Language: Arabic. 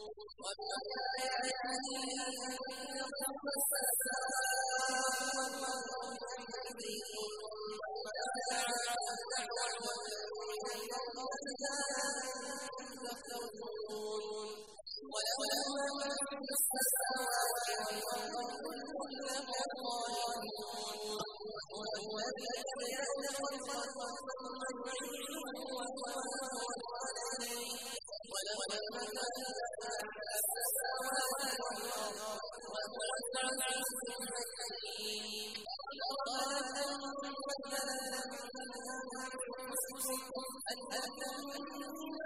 ومن آياته أن تقوم السماء والأرض بأمره وما تعملون من الأرض لا تخرجون وله من في السماوات والأرض كل قانتون وهو الذي يبدأ الخلق ثم يعيده وهو أهون عليه وله المثل الأعلى في السماوات والأرض وهو العزيز الحكيم وقالت أمة لكم من أنفسكم أن أنتم